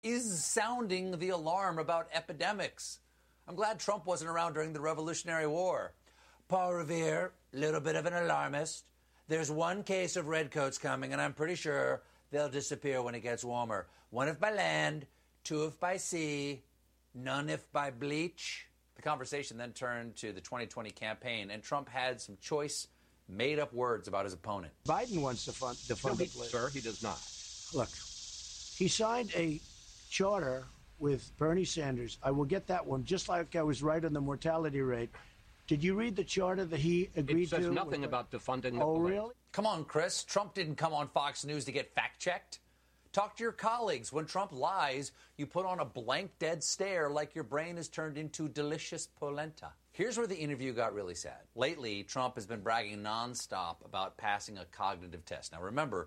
is sounding the alarm about epidemics. I'm glad Trump wasn't around during the Revolutionary War. Paul Revere, little bit of an alarmist. There's one case of redcoats coming, and I'm pretty sure they'll disappear when it gets warmer. One if by land, two if by sea, none if by bleach. The conversation then turned to the 2020 campaign, and Trump had some choice, made-up words about his opponent. Biden wants to fund it. Sir, he does not. Look, he signed a charter with Bernie Sanders. I will get that one, just like I was right on the mortality rate. Did you read the charter that he agreed to? It says nothing about defunding the police. Oh, really? Come on, Chris. Trump didn't come on Fox News to get fact-checked. Talk to your colleagues. When Trump lies, you put on a blank, dead stare like your brain is turned into delicious polenta. Here's where the interview got really sad. Lately, Trump has been bragging nonstop about passing a cognitive test. Now, remember,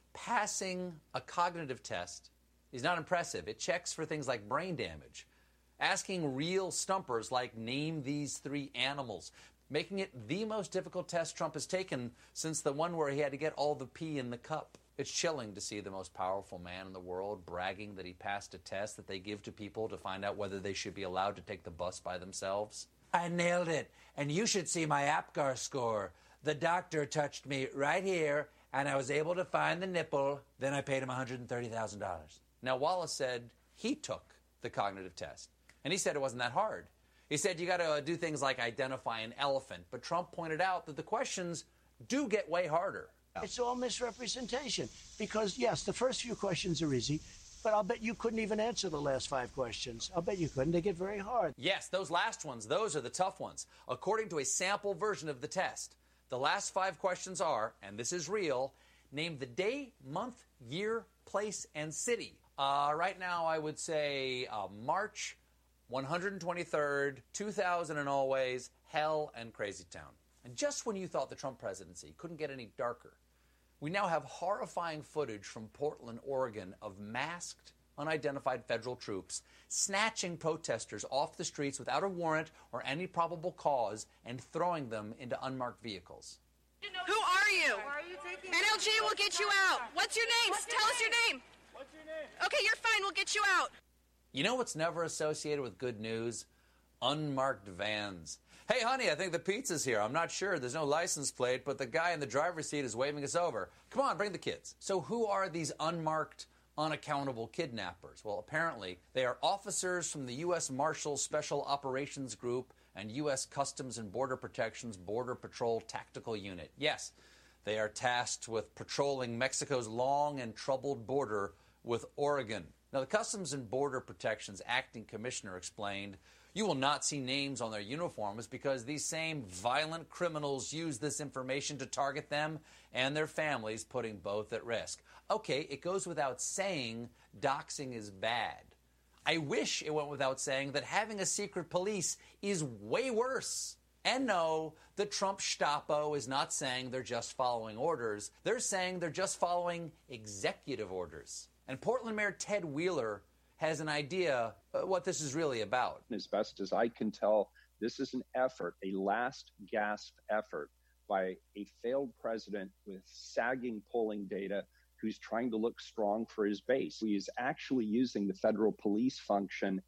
passing a cognitive test is not impressive. It checks for things like brain damage. Asking real stumpers like name these three animals, making it the most difficult test Trump has taken since the one where he had to get all the pee in the cup. It's chilling to see the most powerful man in the world bragging that he passed a test that they give to people to find out whether they should be allowed to take the bus by themselves. I nailed it. And you should see my APGAR score. The doctor touched me right here, and I was able to find the nipple. Then I paid him $130,000. Now, Wallace said he took the cognitive test. And he said it wasn't that hard. He said you got to do things like identify an elephant. But Trump pointed out that the questions do get way harder. It's all misrepresentation. Because, yes, the first few questions are easy, but I'll bet you couldn't even answer the last 5 questions. I'll bet you couldn't. They get very hard. Yes, those last ones, those are the tough ones. According to a sample version of the test, the last 5 questions are, and this is real, name the day, month, year, place, and city. Right now, I would say March 123rd, 2000 and always, hell and crazy town. And just when you thought the Trump presidency couldn't get any darker, we now have horrifying footage from Portland, Oregon of masked, unidentified federal troops snatching protesters off the streets without a warrant or any probable cause and throwing them into unmarked vehicles. Who are you? Why are you taking NLG will get you out. What's your name? Tell us your name. What's your name? Okay, you're fine. We'll get you out. You know what's never associated with good news? Unmarked vans. Hey, honey, I think the pizza's here. I'm not sure. There's no license plate, but the guy in the driver's seat is waving us over. Come on, bring the kids. So who are these unmarked, unaccountable kidnappers? Well, apparently they are officers from the U.S. Marshals Special Operations Group and U.S. Customs and Border Protection's Border Patrol Tactical Unit. Yes, they are tasked with patrolling Mexico's long and troubled border with Oregon. Now, the Customs and Border Protection's acting commissioner explained, you will not see names on their uniforms because these same violent criminals use this information to target them and their families, putting both at risk. Okay, it goes without saying doxing is bad. I wish it went without saying that having a secret police is way worse. And no, the Trump Gestapo is not saying they're just following orders. They're saying they're just following executive orders. And Portland Mayor Ted Wheeler has an idea what this is really about. As best as I can tell, this is an effort, a last gasp effort by a failed president with sagging polling data who's trying to look strong for his base. He is actually using the federal police function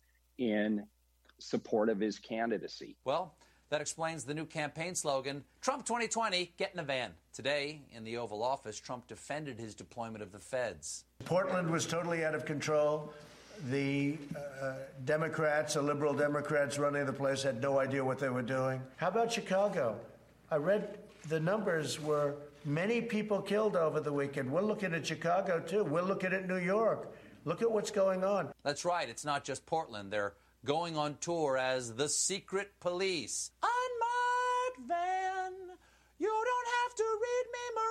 in support of his candidacy. Well, that explains the new campaign slogan, Trump 2020, get in a van. Today, in the Oval Office, Trump defended his deployment of the feds. Portland was totally out of control. The Democrats, the liberal Democrats running the place, had no idea what they were doing. How about Chicago? I read the numbers were many people killed over the weekend. We're looking at Chicago, too. We're looking at New York. Look at what's going on. That's right. It's not just Portland. They're going on tour as the secret police. Unmarked van. You don't have to read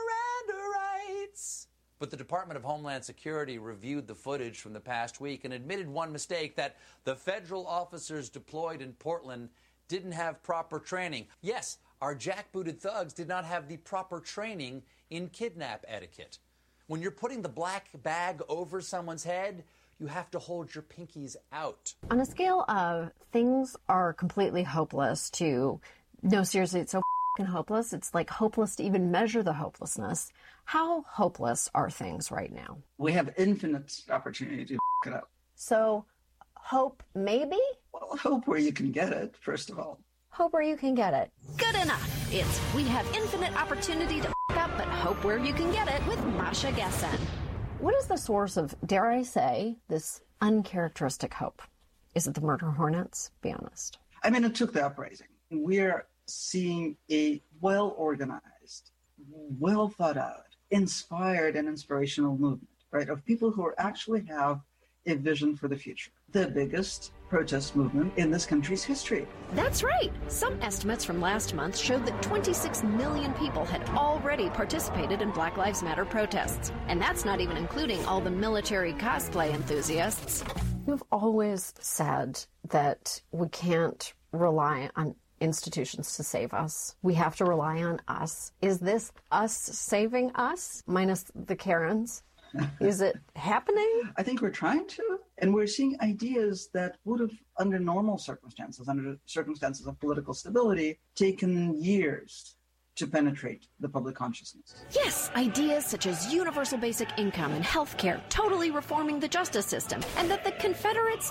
me Miranda rights. But the Department of Homeland Security reviewed the footage from the past week and admitted one mistake, that the federal officers deployed in Portland didn't have proper training. Yes, our jackbooted thugs did not have the proper training in kidnap etiquette. When you're putting the black bag over someone's head, you have to hold your pinkies out. On a scale of things are completely hopeless to, no, seriously, it's so hopeless, it's like hopeless to even measure the hopelessness. How hopeless are things right now? We have infinite opportunity to it up. So, hope maybe? Well, hope where you can get it, first of all. Hope where you can get it. Good enough. It's We Have Infinite Opportunity to up, but hope where you can get it with Masha Gessen. What is the source of, dare I say, this uncharacteristic hope? Is it the murder hornets? Be honest. I mean, it took the uprising. We're seeing a well-organized, well-thought-out, inspired and inspirational movement, right, of people who actually have a vision for the future. The biggest protest movement in this country's history. That's right. Some estimates from last month showed that 26 million people had already participated in Black Lives Matter protests. And that's not even including all the military cosplay enthusiasts. You've always said that we can't rely on institutions to save us. We have to rely on us. Is this us saving us, minus the Karens? Is it happening? I think we're trying to, and we're seeing ideas that would have, under normal circumstances, under circumstances of political stability, taken years to penetrate the public consciousness. Yes, ideas such as universal basic income and healthcare, totally reforming the justice system, and that the Confederates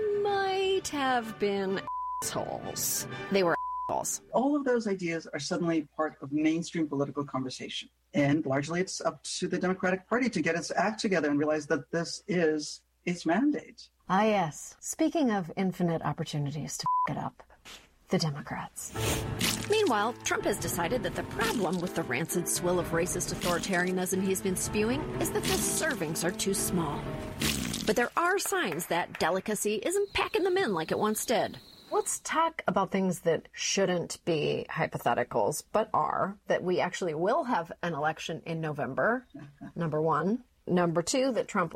might have been assholes. They were assholes. All of those ideas are suddenly part of mainstream political conversation. And largely it's up to the Democratic Party to get its act together and realize that this is its mandate. Ah, yes. Speaking of infinite opportunities to it up, the Democrats. Meanwhile, Trump has decided that the problem with the rancid swill of racist authoritarianism he's been spewing is that the servings are too small. But there are signs that delicacy isn't packing them in like it once did. Let's talk about things that shouldn't be hypotheticals, but are, that we actually will have an election in November, number one. Number two, that Trump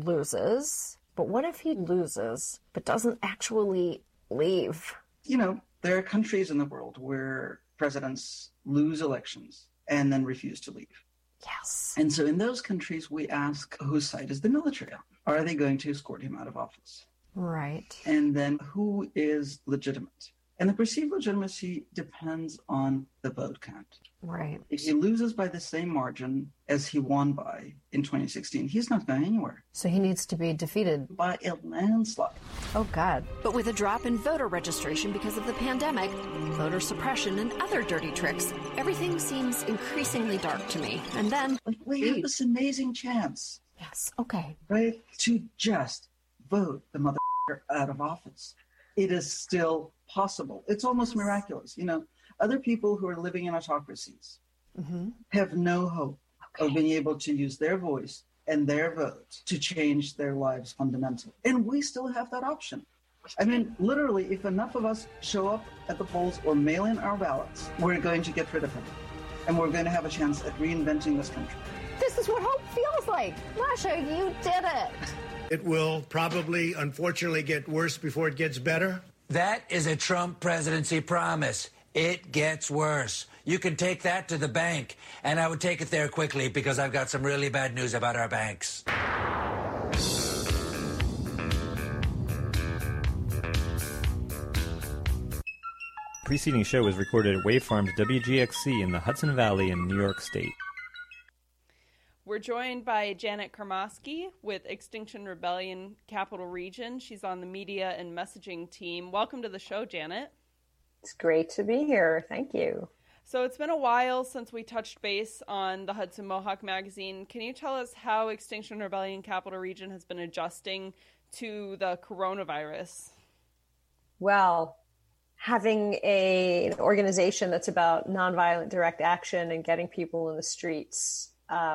loses. But what if he loses, but doesn't actually leave? You know, there are countries in the world where presidents lose elections and then refuse to leave. Yes. And so in those countries, we ask, whose side is the military on? Are they going to escort him out of office? Right. And then who is legitimate? And the perceived legitimacy depends on the vote count. Right. If he loses by the same margin as he won by in 2016, he's not going anywhere. So he needs to be defeated by a landslide. Oh, God. But with a drop in voter registration because of the pandemic, voter suppression, and other dirty tricks, everything seems increasingly dark to me. And then we have this amazing chance. Yes. Okay. Right? To just vote the mother out of office. It is still possible. It's almost miraculous. You know, other people who are living in autocracies have no hope of being able to use their voice and their vote to change their lives fundamentally. And we still have that option. I mean, literally, if enough of us show up at the polls or mail in our ballots, we're going to get rid of him. And we're going to have a chance at reinventing this country. This is what hope feels like. Masha, you did it. It will probably, unfortunately, get worse before it gets better. That is a Trump presidency promise. It gets worse. You can take that to the bank. And I would take it there quickly because I've got some really bad news about our banks. Preceding show was recorded at Wave Farms WGXC in the Hudson Valley in New York State. We're joined by Janet Karmosky with Extinction Rebellion Capital Region. She's on the media and messaging team. Welcome to the show, Janet. It's great to be here. Thank you. So it's been a while since we touched base on the Hudson Mohawk magazine. Can you tell us how Extinction Rebellion Capital Region has been adjusting to the coronavirus? Well, having an organization that's about nonviolent direct action and getting people in the streets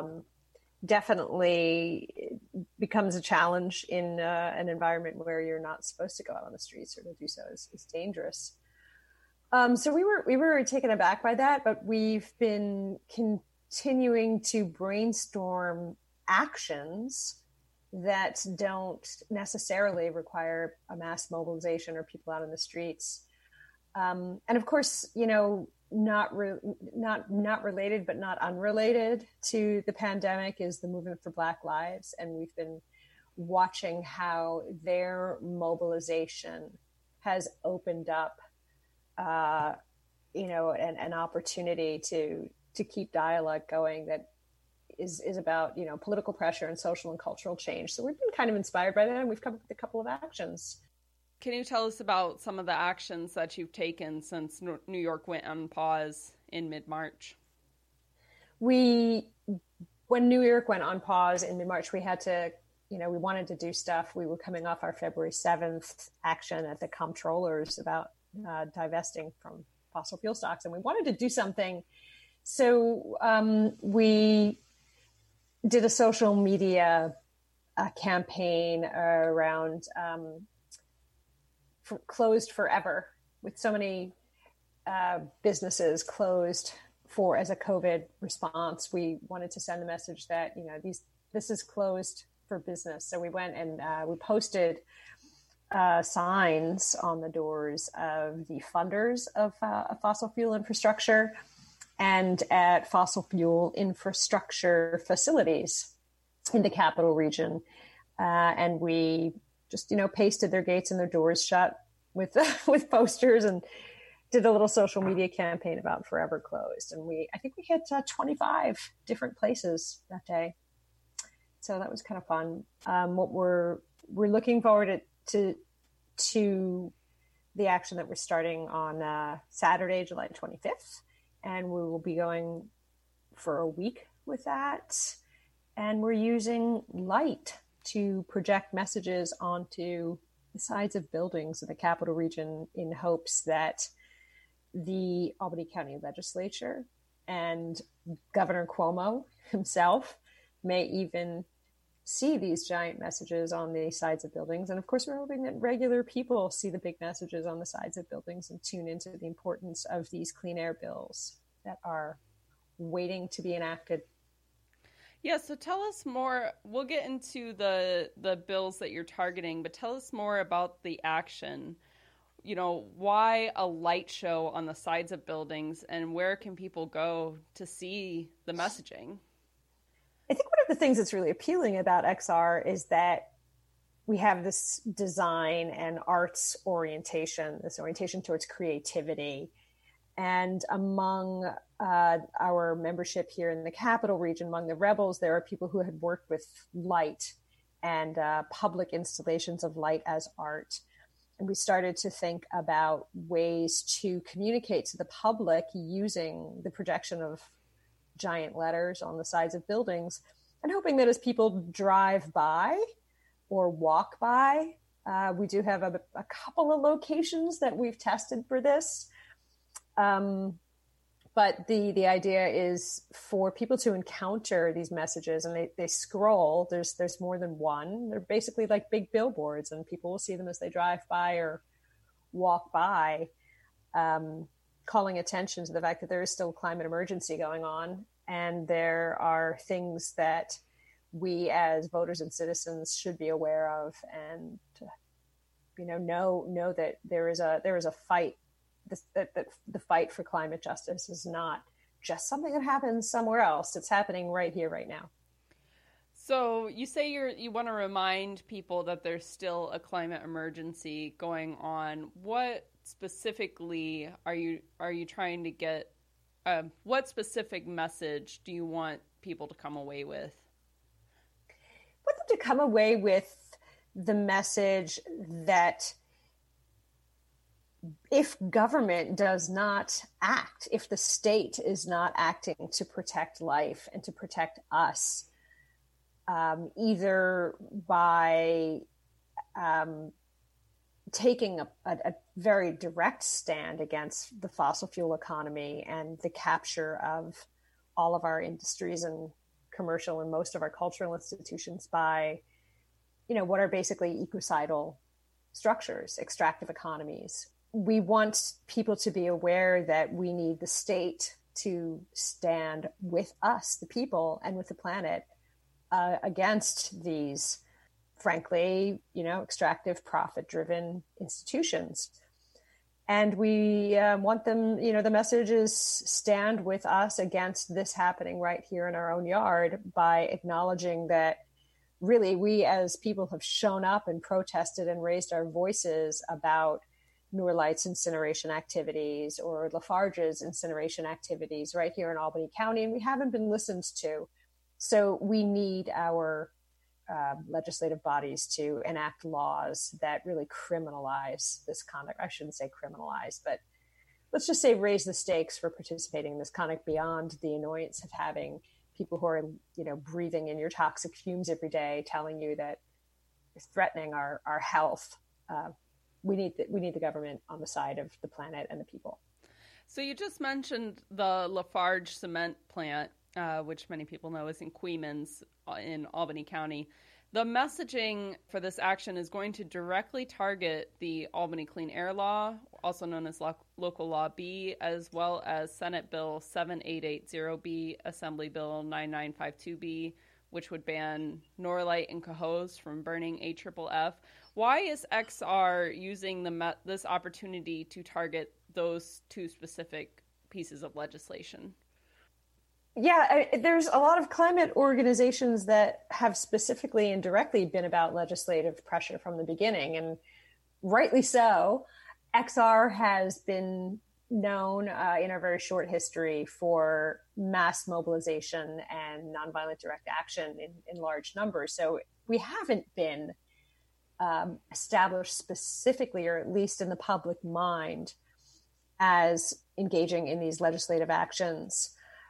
definitely becomes a challenge in an environment where you're not supposed to go out on the streets, or to do so is dangerous. So we were taken aback by that, but we've been continuing to brainstorm actions that don't necessarily require a mass mobilization or people out in the streets. And of course, you know, not related, but not unrelated to the pandemic is the Movement for Black Lives. And we've been watching how their mobilization has opened up, you know, an opportunity to keep dialogue going that is about, political pressure and social and cultural change. So we've been kind of inspired by that, and we've come up with a couple of actions. Can you tell us about some of the actions that you've taken since New York went on pause in mid-March? When New York went on pause in mid-March, we had to, we wanted to do stuff. We were coming off our February 7th action at the comptrollers about divesting from fossil fuel stocks, and we wanted to do something. So we did a social media campaign around closed forever, with so many businesses closed as a COVID response. We wanted to send the message that, this is closed for business. So we went and we posted signs on the doors of the funders of fossil fuel infrastructure and at fossil fuel infrastructure facilities in the capital region. And we just, pasted their gates and their doors shut with posters and did a little social media campaign about forever closed. And I think we hit 25 different places that day. So that was kind of fun. What we're looking forward to the action that we're starting on Saturday, July 25th. And we will be going for a week with that. And we're using light to project messages onto the sides of buildings in the capital region in hopes that the Albany County Legislature and Governor Cuomo himself may even see these giant messages on the sides of buildings. And of course, we're hoping that regular people see the big messages on the sides of buildings and tune into the importance of these clean air bills that are waiting to be enacted. Yeah, so tell us more. We'll get into the bills that you're targeting, but tell us more about the action. Why a light show on the sides of buildings, and where can people go to see the messaging? I think one of the things that's really appealing about XR is that we have this design and arts orientation, this orientation towards creativity. And among our membership here in the capital region, among the rebels, there are people who had worked with light and public installations of light as art. And we started to think about ways to communicate to the public using the projection of giant letters on the sides of buildings, and hoping that as people drive by or walk by, we do have a couple of locations that we've tested for this. But the idea is for people to encounter these messages, and they scroll. There's more than one. They're basically like big billboards, and people will see them as they drive by or walk by, calling attention to the fact that there is still a climate emergency going on, and there are things that we as voters and citizens should be aware of, and know that there is a fight. That the fight for climate justice is not just something that happens somewhere else. It's happening right here, right now. So you say you want to remind people that there's still a climate emergency going on. What specifically are you trying to get? What specific message do you want people to come away with? I want them to come away with the message that if government does not act, if the state is not acting to protect life and to protect us, either by taking a very direct stand against the fossil fuel economy and the capture of all of our industries and commercial and most of our cultural institutions by, what are basically ecocidal structures, extractive economies. We want people to be aware that we need the state to stand with us, the people, and with the planet against these, frankly, extractive, profit-driven institutions. And we want them, the message is stand with us against this happening right here in our own yard by acknowledging that really we as people have shown up and protested and raised our voices about Norlight's incineration activities or Lafarge's incineration activities right here in Albany County, and we haven't been listened to. So we need our legislative bodies to enact laws that really criminalize this conduct. I shouldn't say criminalize, but let's just say raise the stakes for participating in this conduct beyond the annoyance of having people who are, breathing in your toxic fumes every day, telling you that it's threatening our health. We need the government on the side of the planet and the people. So you just mentioned the Lafarge cement plant, which many people know is in Queens in Albany County. The messaging for this action is going to directly target the Albany Clean Air Law, also known as Local Law B, as well as Senate Bill 7880B, Assembly Bill 9952B, which would ban Norlite and Cohoes from burning AFFF. Why is XR using this opportunity to target those two specific pieces of legislation? Yeah, there's a lot of climate organizations that have specifically and directly been about legislative pressure from the beginning, and rightly so. XR has been known in our very short history for mass mobilization and nonviolent direct action in large numbers. So we haven't been established specifically, or at least in the public mind, as engaging in these legislative actions.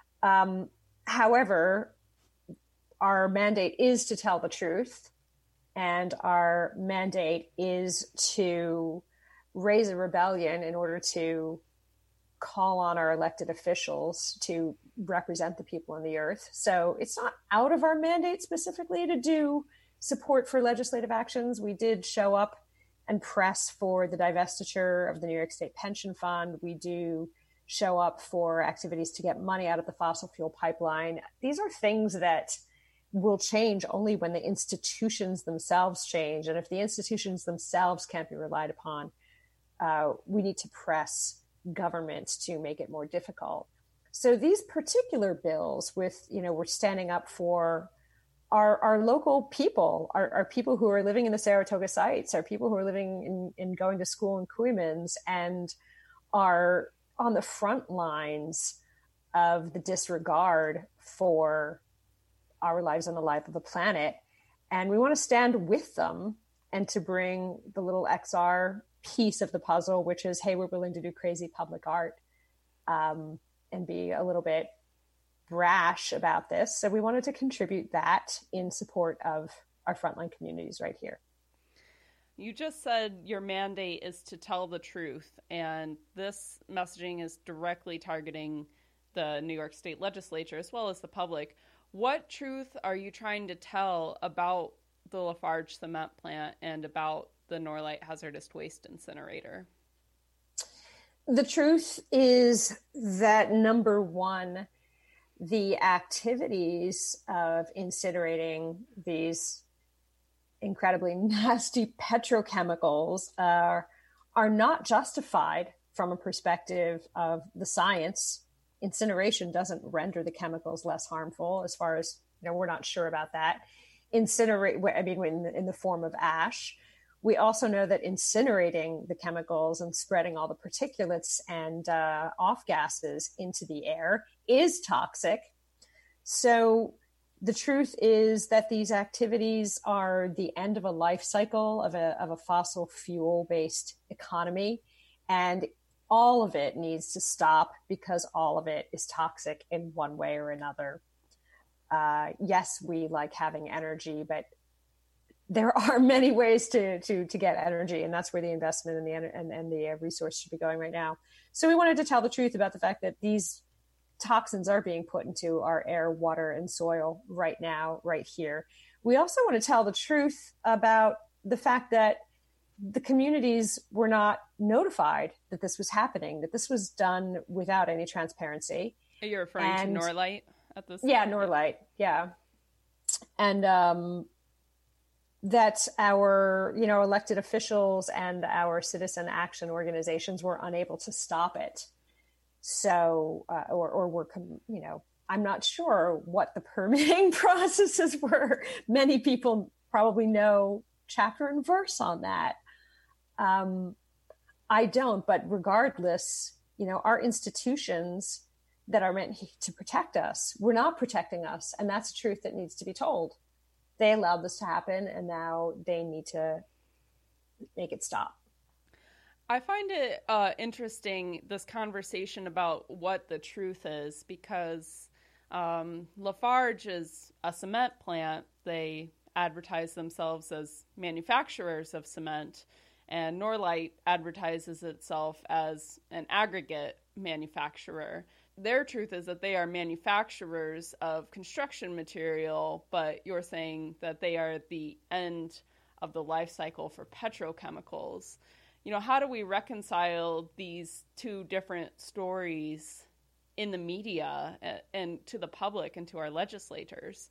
However, our mandate is to tell the truth, and our mandate is to raise a rebellion in order to call on our elected officials to represent the people on the earth. So it's not out of our mandate specifically to do support for legislative actions. We did show up and press for the divestiture of the New York State Pension Fund. We do show up for activities to get money out of the fossil fuel pipeline. These are things that will change only when the institutions themselves change. And if the institutions themselves can't be relied upon, we need to press government to make it more difficult. So these particular bills with, we're standing up for our local people, our people who are living in the Saratoga sites, our people who are living in going to school in Queens and are on the front lines of the disregard for our lives and the life of the planet. And we want to stand with them and to bring the little XR piece of the puzzle, which is, hey, we're willing to do crazy public art and be a little bit brash about this. So we wanted to contribute that in support of our frontline communities right here. You just said your mandate is to tell the truth, and this messaging is directly targeting the New York State legislature as well as the public. What truth are you trying to tell about the Lafarge cement plant and about the Norlite hazardous waste incinerator? The truth is that, number one, the activities of incinerating these incredibly nasty petrochemicals are not justified from a perspective of the science. Incineration doesn't render the chemicals less harmful, as far as, we're not sure about that. In the form of ash. We also know that incinerating the chemicals and spreading all the particulates and off gases into the air is toxic. So the truth is that these activities are the end of a life cycle of a fossil fuel-based economy, and all of it needs to stop because all of it is toxic in one way or another. Yes, we like having energy, but there are many ways to get energy, and that's where the investment and the resource should be going right now. So we wanted to tell the truth about the fact that these toxins are being put into our air, water, and soil right now, right here. We also want to tell the truth about the fact that the communities were not notified that this was happening, that this was done without any transparency. Are you referring to Norlite at this? Yeah, Norlite. Yeah. And that our, elected officials and our citizen action organizations were unable to stop it. So, I'm not sure what the permitting processes were. Many people probably know chapter and verse on that. I don't, but regardless, our institutions that are meant to protect us were not protecting us. And that's a truth that needs to be told. They allowed this to happen, and now they need to make it stop. I find it interesting, this conversation about what the truth is, because Lafarge is a cement plant. They advertise themselves as manufacturers of cement, and Norlite advertises itself as an aggregate manufacturer. Their truth is that they are manufacturers of construction material, but you're saying that they are at the end of the life cycle for petrochemicals. You know, how do we reconcile these two different stories in the media and to the public and to our legislators?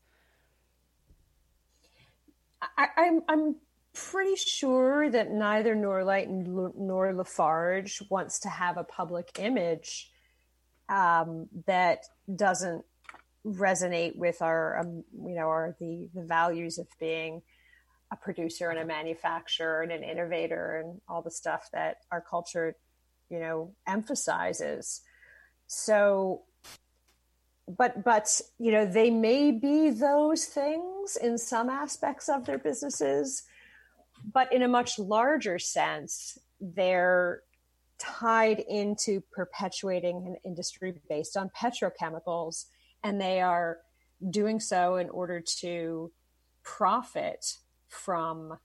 I'm pretty sure that neither Norlite nor Lafarge wants to have a public image that doesn't resonate with our, the values of being a producer and a manufacturer and an innovator and all the stuff that our culture, emphasizes. So, but they may be those things in some aspects of their businesses, but in a much larger sense, they're tied into perpetuating an industry based on petrochemicals, and they are doing so in order to profit from,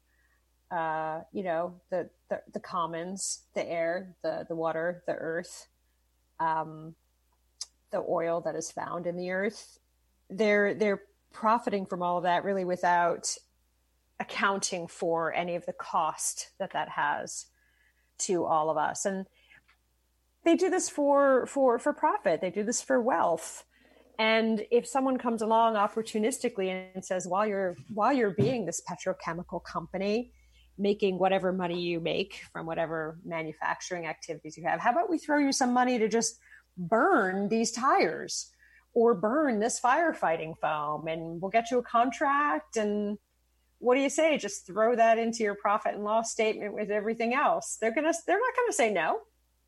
the commons, the air, the water, the earth, the oil that is found in the earth. They're profiting from all of that really without accounting for any of the cost that has to all of us. And they do this for profit. They do this for wealth. And if someone comes along opportunistically and says, while you're being this petrochemical company, making whatever money you make from whatever manufacturing activities you have, how about we throw you some money to just burn these tires or burn this firefighting foam, and we'll get you a contract. And what do you say? Just throw that into your profit and loss statement with everything else. They're not gonna say no.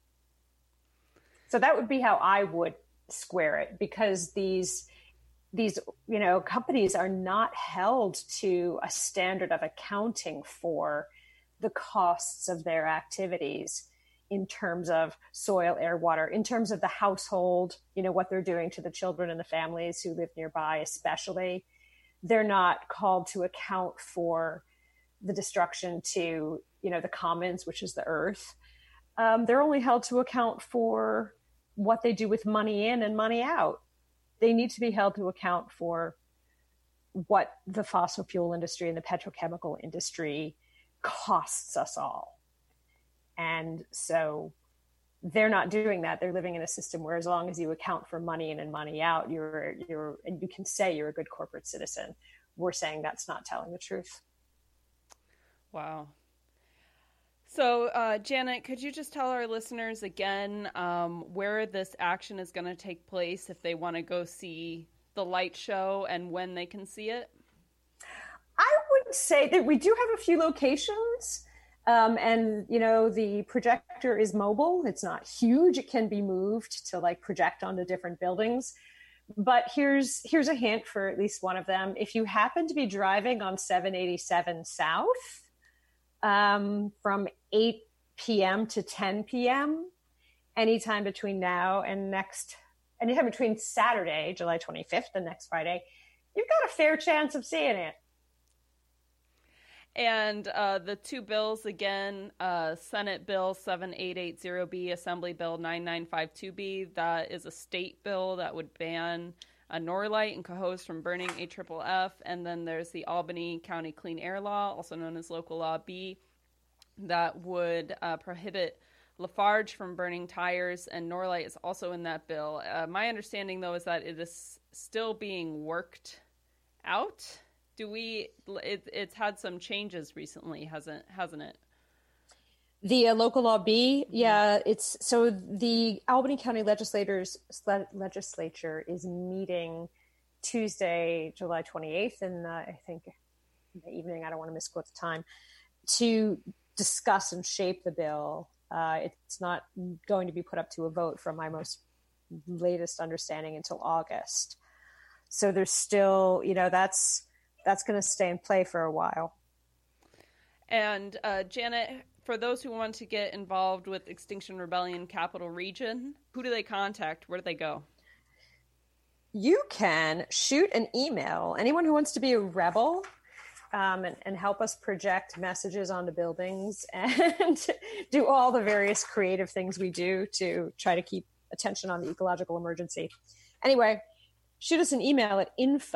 So that would be how I would square it, because these companies are not held to a standard of accounting for the costs of their activities in terms of soil, air, water, in terms of the household, what they're doing to the children and the families who live nearby, especially. They're not called to account for the destruction to, the commons, which is the earth. They're only held to account for what they do with money in and money out. They need to be held to account for what the fossil fuel industry and the petrochemical industry costs us all. And so they're not doing that. They're living in a system where as long as you account for money in and money out, and you can say you're a good corporate citizen. We're saying that's not telling the truth. Wow. So, Janet, could you just tell our listeners again where this action is going to take place if they want to go see the light show and when they can see it? I would say that we do have a few locations. And the projector is mobile. It's not huge. It can be moved to project onto different buildings. But here's a hint for at least one of them. If you happen to be driving on 787 South from 8 p.m. to 10 p.m., anytime between now and anytime between Saturday, July 25th, and next Friday, you've got a fair chance of seeing it. And the two bills again, Senate Bill 7880B, Assembly Bill 9952B, that is a state bill that would ban Norlite and Cohoes from burning AFFF. And then there's the Albany County Clean Air Law, also known as Local Law B, that would prohibit Lafarge from burning tires, and Norlite is also in that bill. My understanding, though, is that it is still being worked out. It's had some changes recently, hasn't it? The local law B, yeah, it's so the Albany County legislature is meeting Tuesday, July 28th, and I think in the evening, I don't want to misquote the time, to discuss and shape the bill. It's not going to be put up to a vote from my most latest understanding until August. So there's still, that's going to stay in play for a while. And Janet, for those who want to get involved with Extinction Rebellion Capital Region, who do they contact? Where do they go? You can shoot an email. Anyone who wants to be a rebel and help us project messages onto buildings and do all the various creative things we do to try to keep attention on the ecological emergency. Anyway, shoot us an email at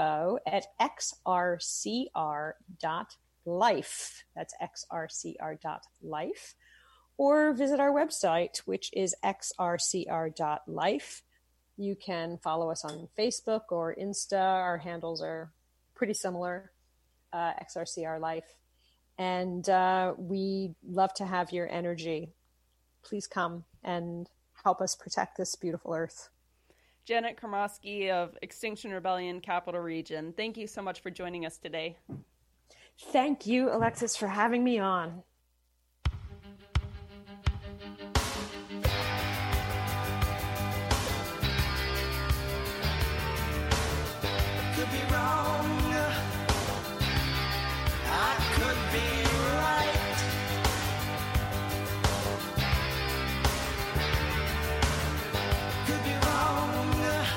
info@xrcr.life. That's xrcr.life. Or visit our website, which is xrcr.life. You can follow us on Facebook or Insta. Our handles are pretty similar, XRCR Life. And we love to have your energy. Please come and help us protect this beautiful earth. Janet Karmosky of Extinction Rebellion Capital Region, thank you so much for joining us today. Thank you, Alexis, for having me on. Could be wrong, I could be right. Could be wrong,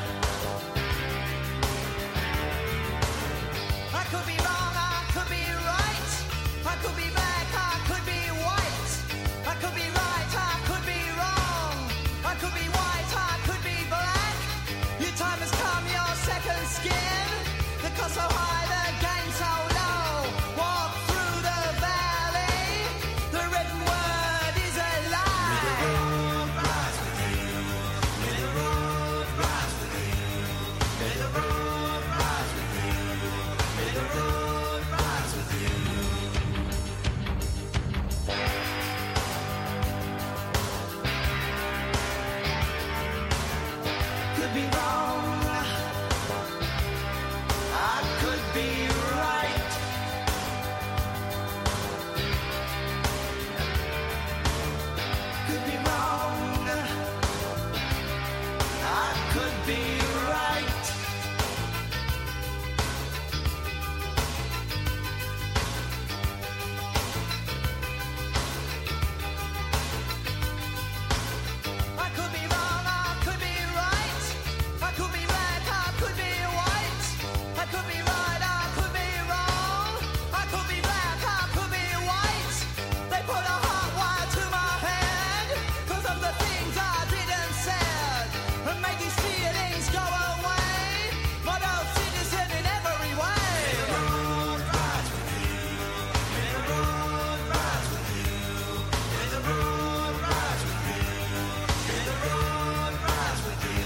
I could be wrong, I could be right. I could be black, I could be white. I could be right, I could be wrong. I could be white, I could be black. Your time has come, your second skin. The cost so high, the gain so low. Walk through the valley. The written word is a lie. May the road rise with you. May the road rise with you. May the road rise with you. May the road rise with you. Could be wrong. I could be right. Could be wrong. I could be right. I could be wrong. I could be right. I could be black. I could be white. I could be right, I could be wrong. I could be black, I could be white. They put a hot wire to my head 'cause of the things I didn't said. And make these feelings go away. Model citizen in every way. May the road rise with you. May the road rise with you. May the road rise with you. May the road rise with you.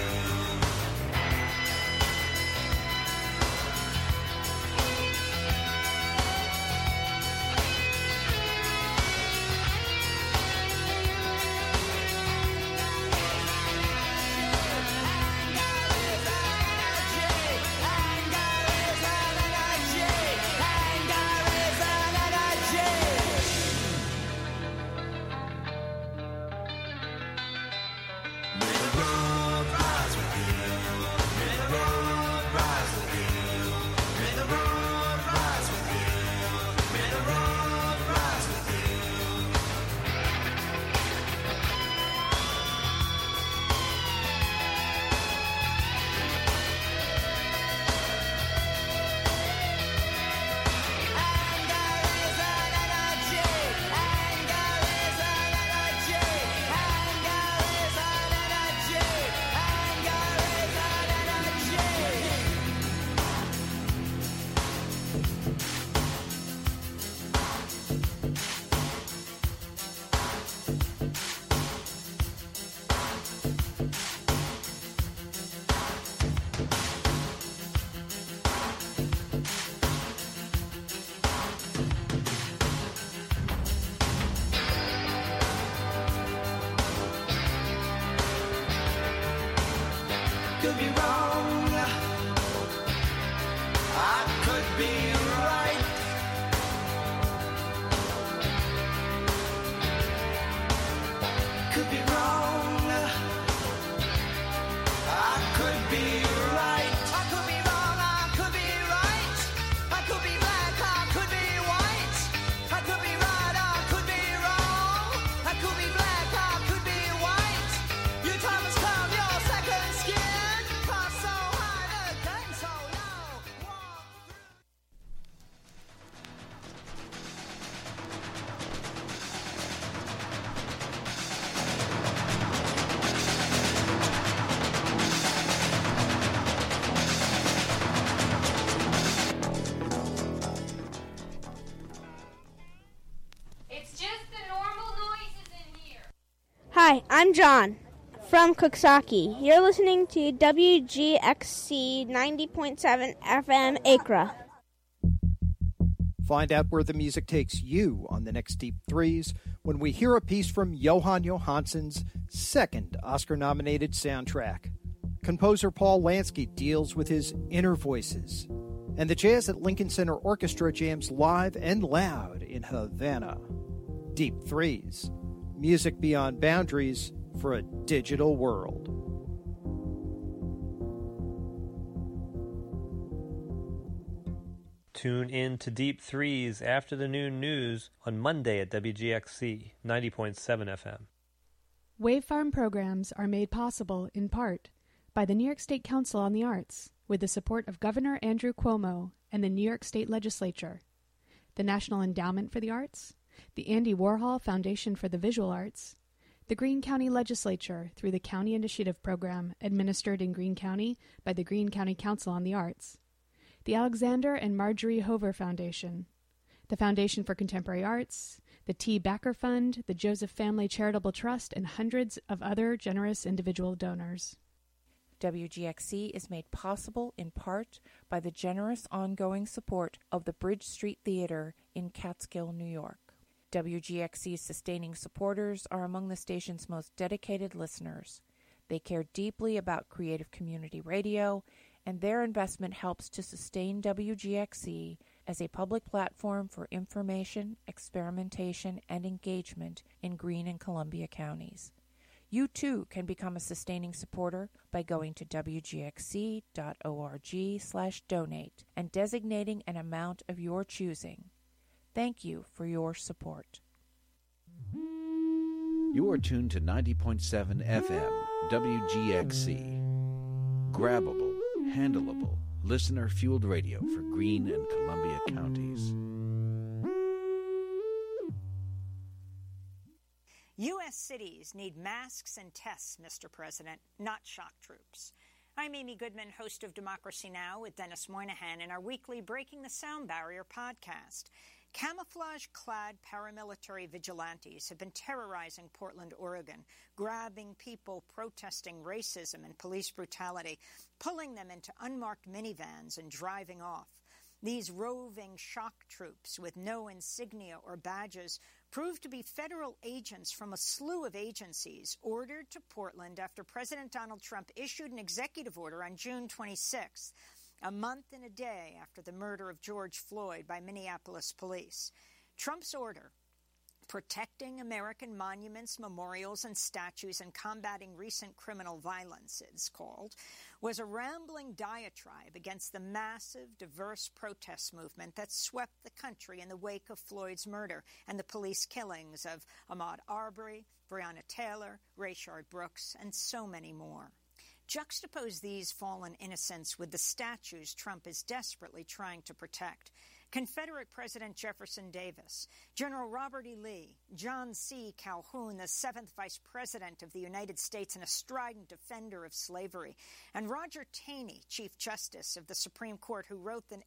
Could be wrong. I could be right. Could be wrong. Hi, I'm John from Cooksaki. You're listening to WGXC 90.7 FM Acra. Find out where the music takes you on the next Deep Threes when we hear a piece from Johan Johansson's second Oscar-nominated soundtrack. Composer Paul Lansky deals with his inner voices, and the Jazz at Lincoln Center Orchestra jams live and loud in Havana. Deep Threes, music beyond boundaries for a digital world. Tune in to Deep Threes after the noon news on Monday at WGXC 90.7 FM. Wave Farm programs are made possible, in part, by the New York State Council on the Arts, with the support of Governor Andrew Cuomo and the New York State Legislature, the National Endowment for the Arts, the Andy Warhol Foundation for the Visual Arts, the Greene County Legislature through the County Initiative Program administered in Greene County by the Greene County Council on the Arts, the Alexander and Marjorie Hover Foundation, the Foundation for Contemporary Arts, the T. Backer Fund, the Joseph Family Charitable Trust, and hundreds of other generous individual donors. WGXC is made possible in part by the generous ongoing support of the Bridge Street Theater in Catskill, New York. WGXC's sustaining supporters are among the station's most dedicated listeners. They care deeply about creative community radio, and their investment helps to sustain WGXC as a public platform for information, experimentation, and engagement in Greene and Columbia counties. You too can become a sustaining supporter by going to wgxc.org/donate and designating an amount of your choosing. Thank you for your support. You are tuned to 90.7 FM WGXC. Grabbable, handleable, listener-fueled radio for Greene and Columbia counties. U.S. cities need masks and tests, Mr. President, not shock troops. I'm Amy Goodman, host of Democracy Now! With Dennis Moynihan in our weekly Breaking the Sound Barrier podcast. Camouflage-clad paramilitary vigilantes have been terrorizing Portland, Oregon, grabbing people protesting racism and police brutality, pulling them into unmarked minivans and driving off. These roving shock troops with no insignia or badges proved to be federal agents from a slew of agencies ordered to Portland after President Donald Trump issued an executive order on June 26th. A month and a day after the murder of George Floyd by Minneapolis police. Trump's order, protecting American monuments, memorials, and statues and combating recent criminal violence, it's called, was a rambling diatribe against the massive, diverse protest movement that swept the country in the wake of Floyd's murder and the police killings of Ahmaud Arbery, Breonna Taylor, Rayshard Brooks, and so many more. Juxtapose these fallen innocents with the statues Trump is desperately trying to protect. Confederate President Jefferson Davis, General Robert E. Lee, John C. Calhoun, the 7th Vice President of the United States and a strident defender of slavery, and Roger Taney, Chief Justice of the Supreme Court, who wrote the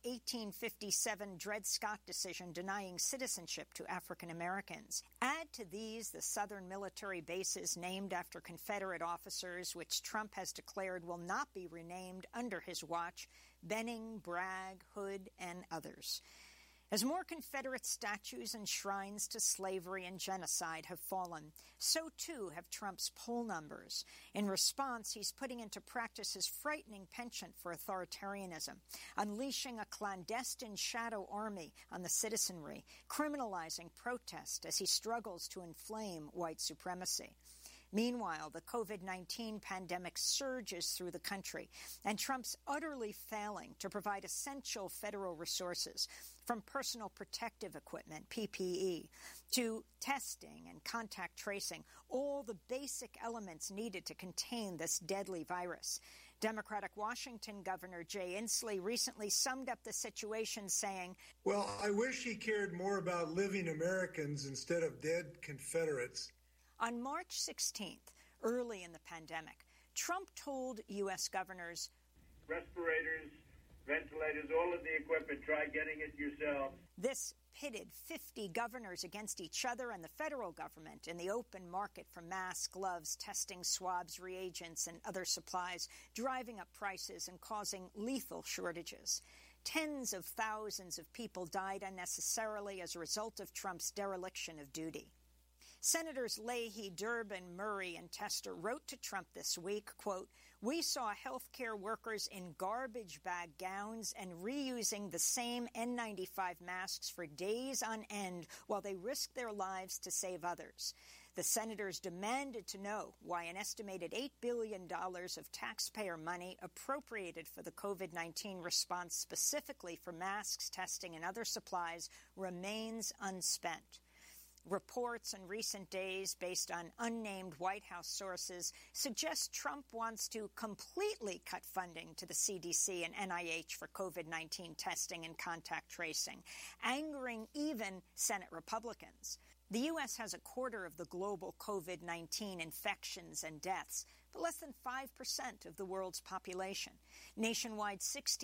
1857 Dred Scott decision denying citizenship to African Americans. Add to these the Southern military bases named after Confederate officers, which Trump has declared will not be renamed under his watch, Benning, Bragg, Hood, and others. As more Confederate statues and shrines to slavery and genocide have fallen, so too have Trump's poll numbers. In response, he's putting into practice his frightening penchant for authoritarianism, unleashing a clandestine shadow army on the citizenry, criminalizing protest as he struggles to inflame white supremacy. Meanwhile, the COVID-19 pandemic surges through the country, and Trump's utterly failing to provide essential federal resources, from personal protective equipment, PPE, to testing and contact tracing, all the basic elements needed to contain this deadly virus. Democratic Washington Governor Jay Inslee recently summed up the situation saying, "Well, I wish he cared more about living Americans instead of dead Confederates." On March 16th, early in the pandemic, Trump told U.S. governors, respirators, ventilators, all of the equipment, try getting it yourself. This pitted 50 governors against each other and the federal government in the open market for masks, gloves, testing, swabs, reagents, and other supplies, driving up prices and causing lethal shortages. Tens of thousands of people died unnecessarily as a result of Trump's dereliction of duty. Senators Leahy, Durbin, Murray, and Tester wrote to Trump this week, quote, "We saw healthcare workers in garbage bag gowns and reusing the same N95 masks for days on end while they risked their lives to save others." The senators demanded to know why an estimated $8 billion of taxpayer money appropriated for the COVID-19 response, specifically for masks, testing, and other supplies, remains unspent. Reports in recent days, based on unnamed White House sources, suggest Trump wants to completely cut funding to the CDC and NIH for COVID-19 testing and contact tracing, angering even Senate Republicans. The U.S. has a quarter of the global COVID-19 infections and deaths, but less than 5% of the world's population. Nationwide,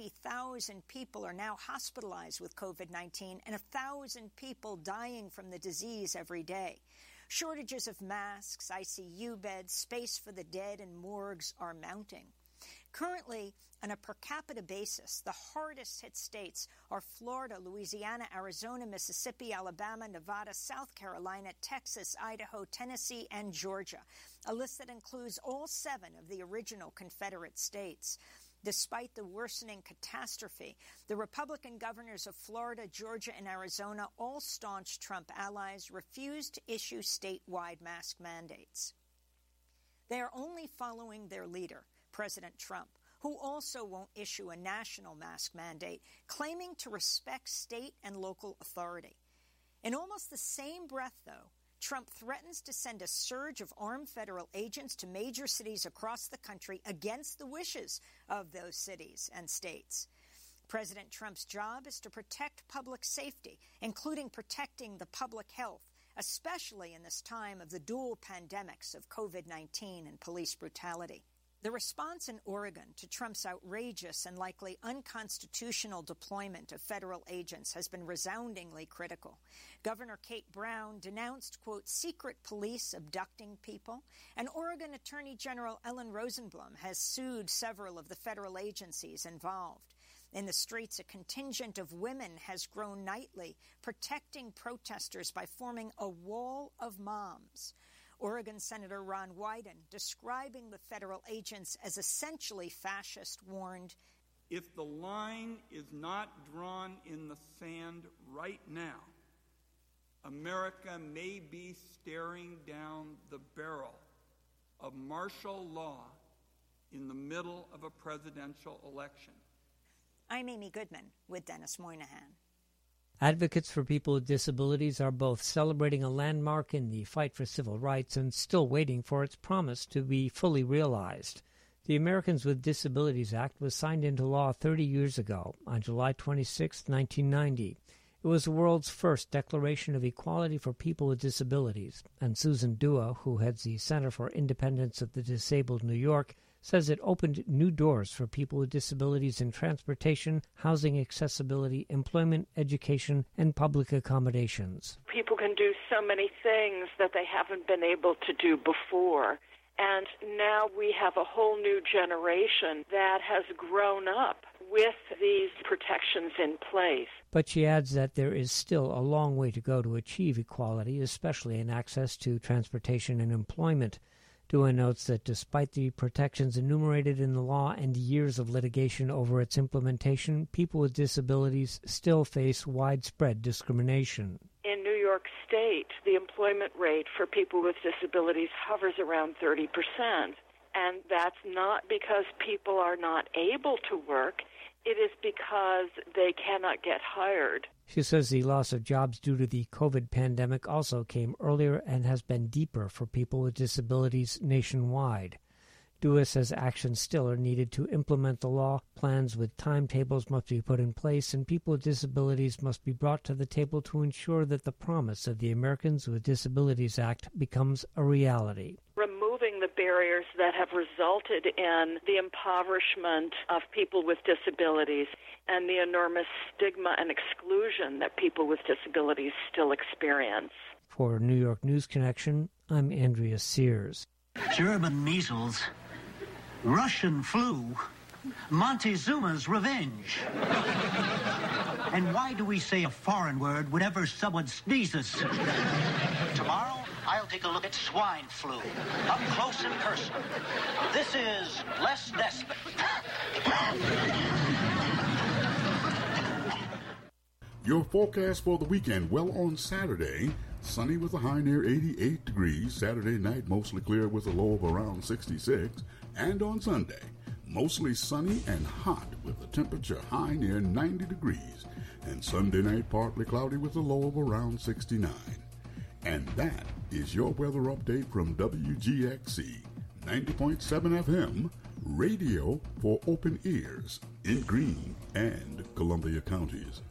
60,000 people are now hospitalized with COVID-19 and 1,000 people dying from the disease every day. Shortages of masks, ICU beds, space for the dead, and morgues are mounting. Currently, on a per capita basis, the hardest hit states are Florida, Louisiana, Arizona, Mississippi, Alabama, Nevada, South Carolina, Texas, Idaho, Tennessee, and Georgia, a list that includes all 7 of the original Confederate states. Despite the worsening catastrophe, the Republican governors of Florida, Georgia, and Arizona, all staunch Trump allies, refused to issue statewide mask mandates. They are only following their leader, President Trump, who also won't issue a national mask mandate, claiming to respect state and local authority. In almost the same breath, though, Trump threatens to send a surge of armed federal agents to major cities across the country against the wishes of those cities and states. President Trump's job is to protect public safety, including protecting the public health, especially in this time of the dual pandemics of COVID-19 and police brutality. The response in Oregon to Trump's outrageous and likely unconstitutional deployment of federal agents has been resoundingly critical. Governor Kate Brown denounced, quote, secret police abducting people, and Oregon Attorney General Ellen Rosenblum has sued several of the federal agencies involved. In the streets, a contingent of women has grown nightly, protecting protesters by forming a wall of moms. Oregon Senator Ron Wyden, describing the federal agents as essentially fascist, warned, "If the line is not drawn in the sand right now, America may be staring down the barrel of martial law in the middle of a presidential election." I'm Amy Goodman with Dennis Moynihan. Advocates for people with disabilities are both celebrating a landmark in the fight for civil rights and still waiting for its promise to be fully realized. The Americans with Disabilities Act was signed into law 30 years ago, on July 26, 1990. It was the world's first declaration of equality for people with disabilities, and Susan Dua, who heads the Center for Independence of the Disabled New York, says it opened new doors for people with disabilities in transportation, housing accessibility, employment, education, and public accommodations. People can do so many things that they haven't been able to do before. And now we have a whole new generation that has grown up with these protections in place. But she adds that there is still a long way to go to achieve equality, especially in access to transportation and employment. Dua notes that despite the protections enumerated in the law and years of litigation over its implementation, people with disabilities still face widespread discrimination. In New York State, the employment rate for people with disabilities hovers around 30%. And that's not because people are not able to work. It is because they cannot get hired. She says the loss of jobs due to the COVID pandemic also came earlier and has been deeper for people with disabilities nationwide. Dua says actions still are needed to implement the law. Plans with timetables must be put in place, and people with disabilities must be brought to the table to ensure that the promise of the Americans with Disabilities Act becomes a reality. Removing the barriers that have resulted in the impoverishment of people with disabilities and the enormous stigma and exclusion that people with disabilities still experience. For New York News Connection, I'm Andrea Sears. German measles, Russian flu, Montezuma's revenge. And why do we say a foreign word whenever someone sneezes? Tomorrow, I'll take a look at swine flu, up close and personal. This is Les Nesbitt. Your forecast for the weekend. Well, on Saturday, sunny with a high near 88 degrees. Saturday night, mostly clear with a low of around 66. And on Sunday, mostly sunny and hot with a temperature high near 90 degrees. And Sunday night, partly cloudy with a low of around 69. And that is your weather update from WGXC 90.7 FM, radio for open ears in Greene and Columbia counties.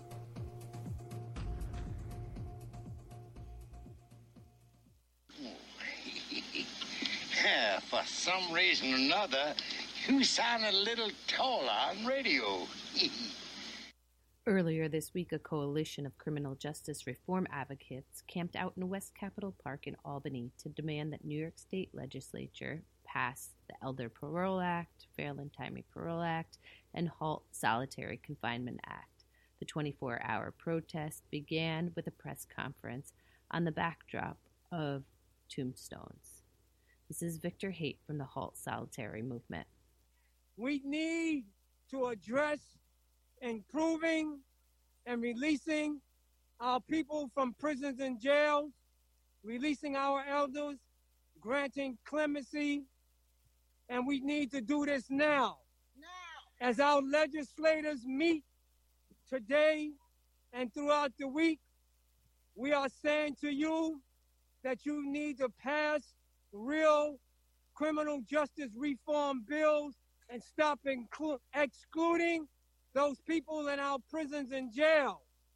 For some reason or another, you sound a little taller on radio. Earlier this week, a coalition of criminal justice reform advocates camped out in West Capitol Park in Albany to demand that New York State Legislature pass the Elder Parole Act, Fair and Timely Parole Act, and Halt Solitary Confinement Act. The 24-hour protest began with a press conference on the backdrop of tombstones. This is Victor Haight from the Halt Solitary movement. We need to address improving and releasing our people from prisons and jails, releasing our elders, granting clemency, and we need to do this now. As our legislators meet today and throughout the week, we are saying to you that you need to pass real criminal justice reform bills and stop excluding those people in our prisons and jails.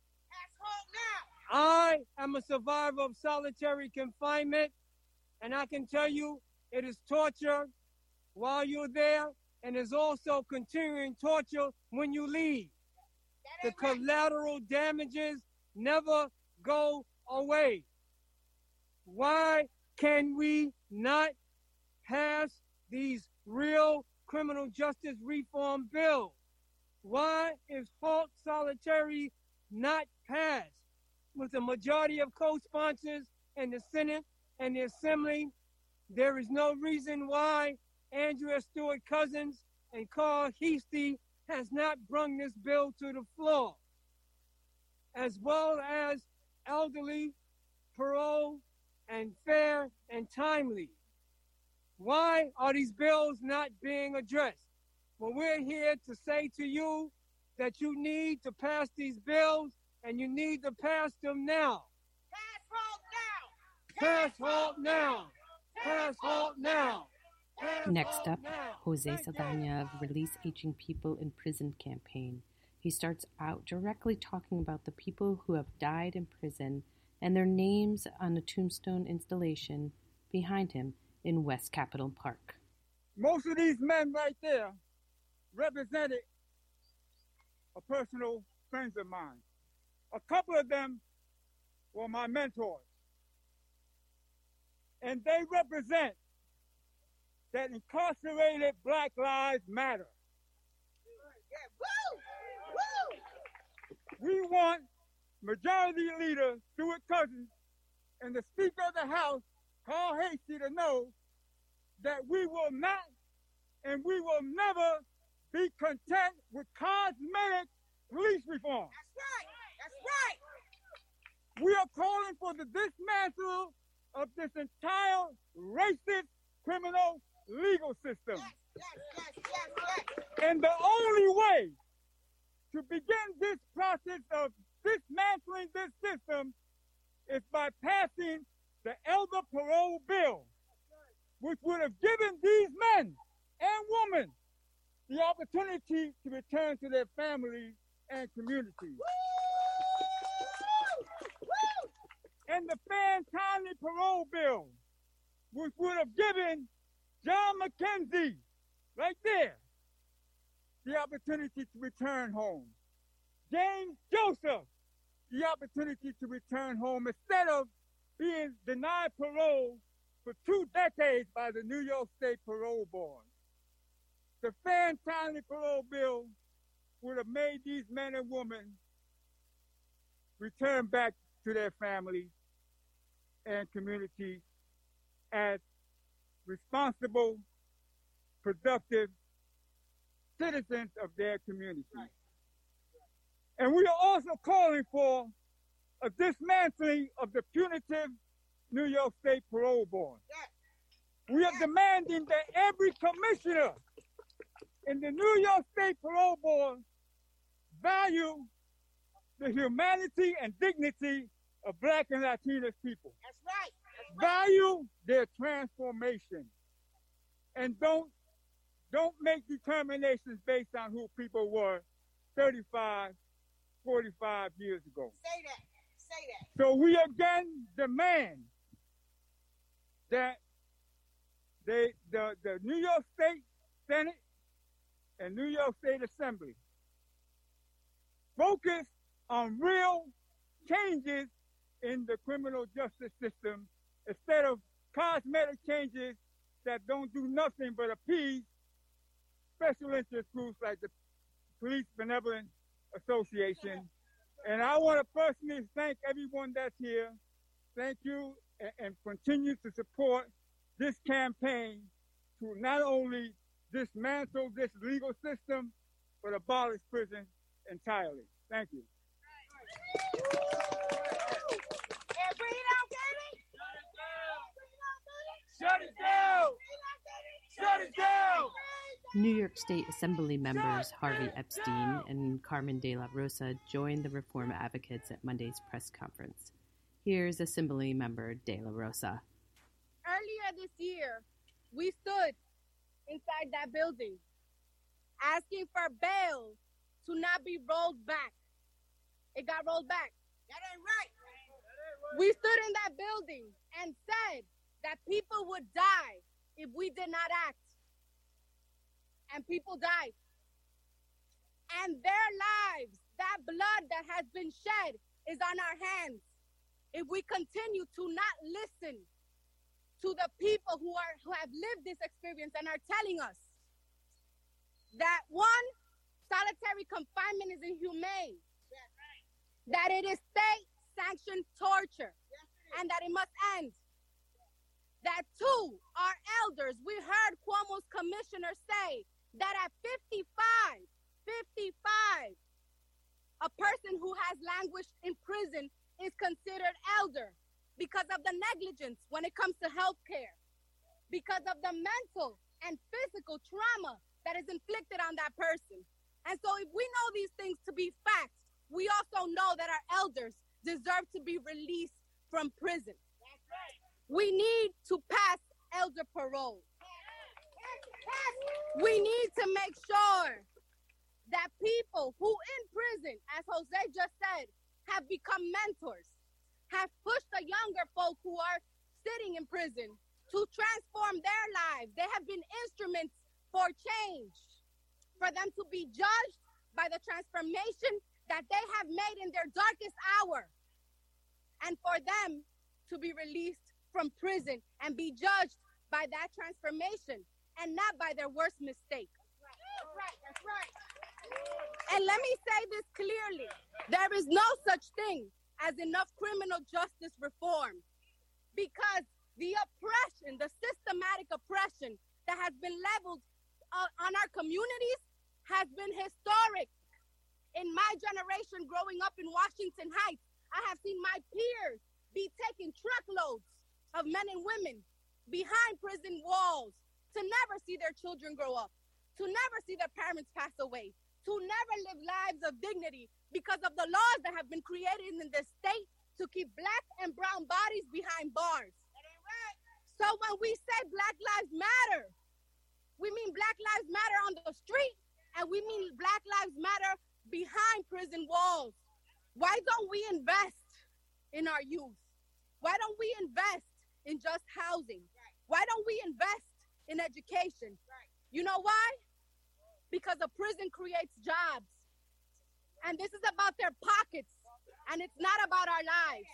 I am a survivor of solitary confinement, and I can tell you it is torture while you're there, and is also continuing torture when you leave. The collateral damages never go away. Why can we not pass these real criminal justice reform bills? Why is Halt Solitary not passed? With the majority of co-sponsors in the Senate and the Assembly, there is no reason why Andrea Stewart Cousins and Carl Heastie has not brought this bill to the floor, as well as elderly, parole, and fair and timely. Why are these bills not being addressed? Well, we're here to say to you that you need to pass these bills, and you need to pass them now. Pass Halt now! Pass Halt now! Next up, Jose Saldana of Release Aging People in Prison campaign. He starts out directly talking about the people who have died in prison and their names on a tombstone installation behind him in West Capitol Park. Most of these men right there represented a personal friends of mine. A couple of them were my mentors. And they represent that incarcerated Black Lives Matter. We want Majority Leader Stewart Cousins and the Speaker of the House, Carl Heastie, to know that we will not and we will never be content with cosmetic police reform. That's right. We are calling for the dismantle of this entire racist criminal legal system. And the only way to begin this process of dismantling this system is by passing the Elder Parole Bill, which would have given these men and women the opportunity to return to their families and communities. And the Fair and Timely Parole Bill, which would have given John McKenzie, right there, the opportunity to return home. James Joseph, the opportunity to return home instead of being denied parole for 2 decades by the New York State Parole Board. The fair and timely parole bill would have made these men and women return back to their families and communities as responsible, productive citizens of their community. And we are also calling for a dismantling of the punitive New York State Parole Board. We are demanding that every commissioner in the New York State Parole Board value the humanity and dignity of Black and Latino people. That's right. Value their transformation. And don't make determinations based on who people were 35, 45 years ago. Say that. Say that. So we again demand that the New York State Senate and New York State Assembly focus on real changes in the criminal justice system instead of cosmetic changes that don't do nothing but appease special interest groups like the Police Benevolent Association. And I want to personally thank everyone that's here. Thank you, and continue to support this campaign to not only dismantle this legal system, but abolish prison entirely. Thank you. If we don't get it, shut it down! Shut it down! New York State Assembly members Harvey Epstein and Carmen de la Rosa joined the reform advocates at Monday's press conference. Here's Assembly member de la Rosa. Earlier this year, we stood inside that building asking for bail to not be rolled back. It got rolled back. That ain't right. We stood in that building and said that people would die if we did not act. And people died. And their lives, that blood that has been shed, is on our hands. If we continue to not listen to the people who have lived this experience and are telling us that, one, solitary confinement is inhumane, that it is state-sanctioned torture, and that it must end. That, two, our elders, we heard Cuomo's commissioner say that at 55, a person who has languished in prison is considered elder because of the negligence when it comes to health care, because of the mental and physical trauma that is inflicted on that person. And so if we know these things to be facts, we also know that our elders deserve to be released from prison. We need to pass elder parole. We need to make sure that people who in prison, as Jose just said, have become mentors, have pushed the younger folk who are sitting in prison to transform their lives. They have been instruments for change, for them to be judged by the transformation that they have made in their darkest hour, and for them to be released from prison and be judged by that transformation and not by their worst mistake. That's right. That's right. And let me say this clearly. There is no such thing as enough criminal justice reform, because the oppression, the systematic oppression that has been leveled on our communities has been historic. In my generation growing up in Washington Heights, I have seen my peers be taking truckloads of men and women behind prison walls to never see their children grow up, to never see their parents pass away, to never live lives of dignity because of the laws that have been created in this state to keep Black and brown bodies behind bars. So when we say Black Lives Matter, we mean Black Lives Matter on the street, and we mean Black Lives Matter behind prison walls. Why don't we invest in our youth? Why don't we invest in just housing? Why don't we invest in education. You know why? Because a prison creates jobs. And this is about their pockets, and it's not about our lives.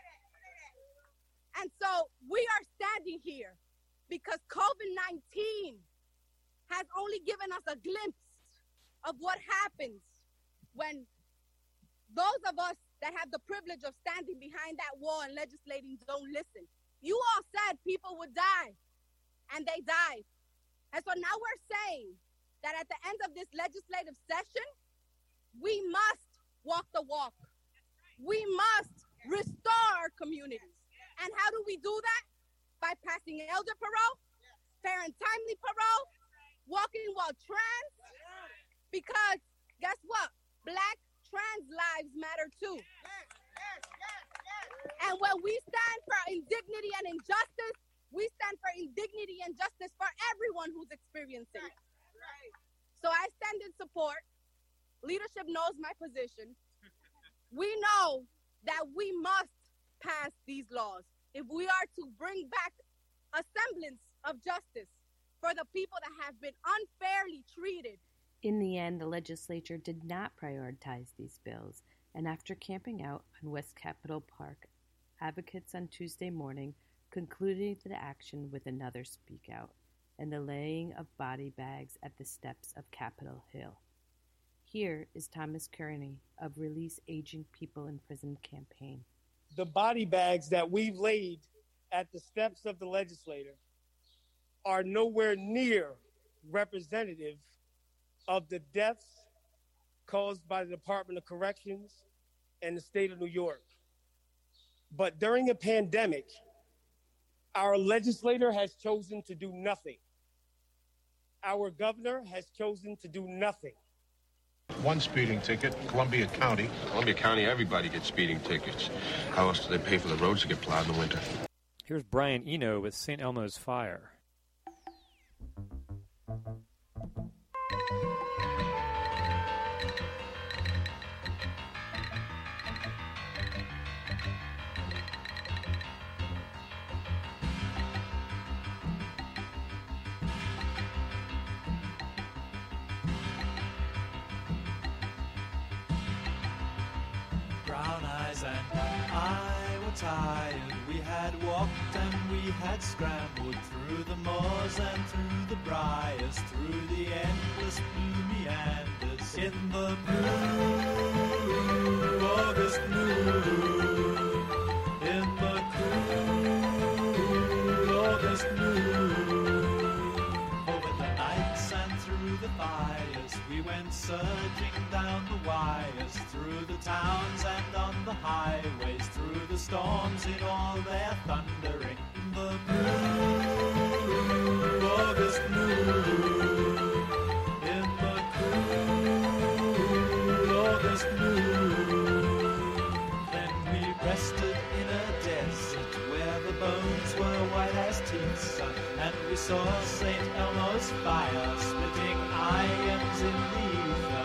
And so we are standing here because COVID-19 has only given us a glimpse of what happens when those of us that have the privilege of standing behind that wall and legislating don't listen. You all said people would die, and they died. And so now we're saying that at the end of this legislative session, we must walk the walk. We must restore our communities. And how do we do that? By passing elder parole, fair and timely parole, walking while trans, because guess what? Black trans lives matter too. And when we stand for indignity and injustice, we stand for indignity and justice for everyone who's experiencing it. So I stand in support. Leadership knows my position. We know that we must pass these laws if we are to bring back a semblance of justice for the people that have been unfairly treated. In the end, the legislature did not prioritize these bills, and after camping out on West Capitol Park, advocates on Tuesday morning concluded the action with another speak out and the laying of body bags at the steps of Capitol Hill. Here is Thomas Kearney of Release Aging People in Prison campaign. The body bags that we've laid at the steps of the legislature are nowhere near representative of the deaths caused by the Department of Corrections and the state of New York. But during a pandemic, our legislator has chosen to do nothing. Our governor has chosen to do nothing. One speeding ticket, Columbia County. Columbia County, everybody gets speeding tickets. How else do they pay for the roads to get plowed in the winter? Here's Brian Eno with St. Elmo's Fire. Brown eyes and I were tired. We had walked and we had scrambled through the moors and through the briars, through the endless blue meanders in the blue August noon, in the cool August noon. Over the nights and through the fires, we went surging down the wires, through the towns and on the highways, through the storms in all their thundering. The blue August noon, in the cool August noon. Then we rested in a desert where the bones were white as teeth, son, and we saw St. Elmo's fire splitting irons in the ether.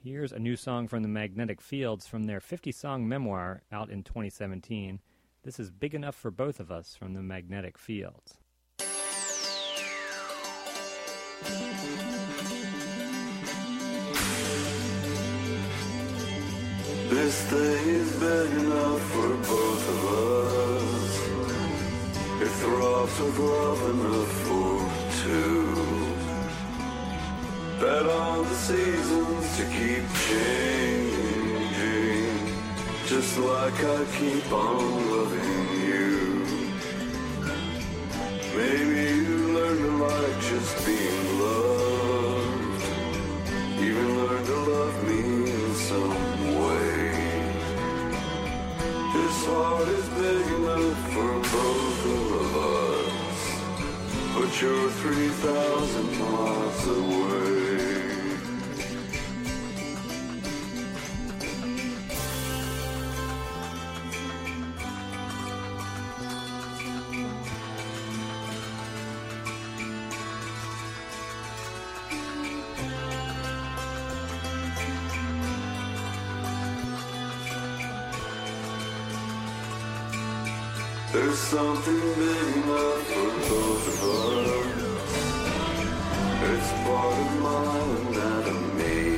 Here's a new song from the Magnetic Fields from their 50-song memoir out in 2017. This is Big Enough for Both of Us from the Magnetic Fields. This thing is big enough for both of us. It throbs with love enough for two. Bet on the seasons to keep changing, just like I keep on loving you. Maybe you learn to like just being loved, even learn to love me in some way. This heart is big enough for both of us, but you're 3,000 miles away. There's something big enough for both of us. It's part of my anatomy.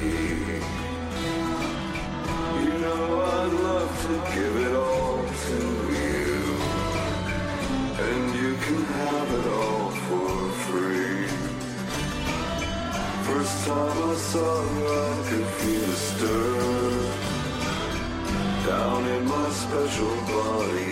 You know I'd love to give it all to you, and you can have it all for free. First time I saw you, I could feel a stir down in my special body